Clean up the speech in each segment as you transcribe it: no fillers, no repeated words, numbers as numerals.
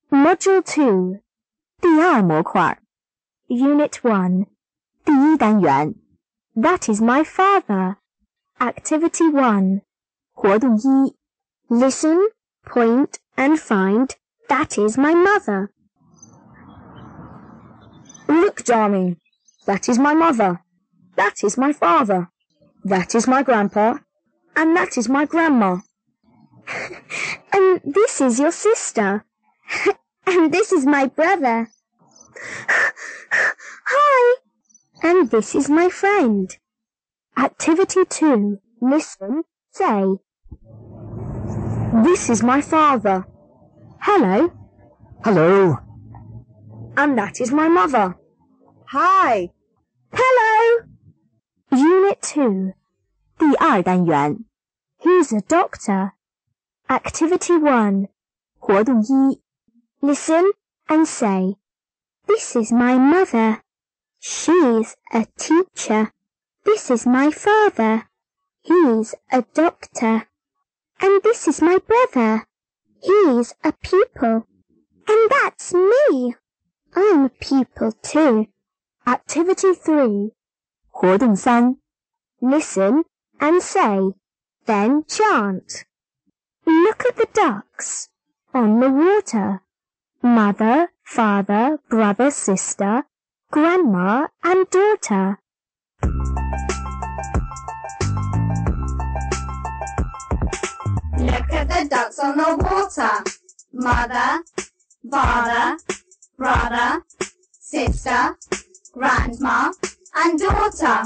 Module 2第二模块 Unit 1第一单元 That is my father Activity 1活动1 Listen, point and find That is my mother Look, darling, that is my mother That is my father That is my grandpa And that is my grandma And this is your sister And this is my brother. Hi. And this is my friend. Activity 2. Listen, say. This is my father. Hello. Hello. And that is my mother. Hi. Hello. Unit 2. 第二单元 He's a doctor. Activity 1. 活动1 Listen and say, This is my mother. She is a teacher. This is my father. He is a doctor. And this is my brother. He is a pupil. And that's me. I'm a pupil too. Activity 3. 活动3 Listen and say, then chant. Look at the ducks on the water. Mother, father, brother, sister, grandma and daughter. Look at the ducks on the water. Mother, father, brother, sister, grandma and daughter.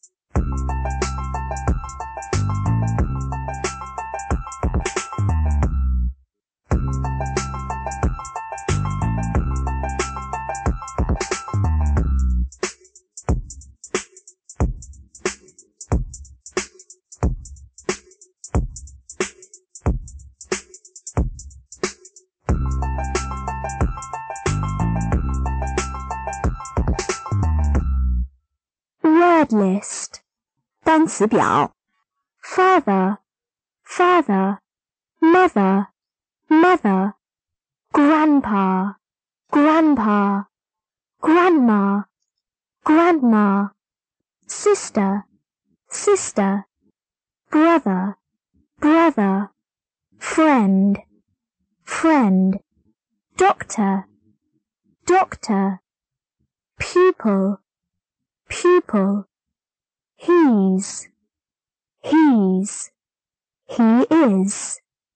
Word list 单词表 Father, father, mother, mother, grandpa, grandpa, grandma, grandma, sister, sister, brother, brother, friend, friend, doctor, doctor, pupil, pupil, he's, he's, he is,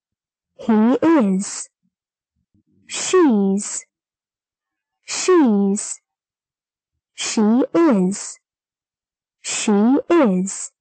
she's, she's, she is, she is.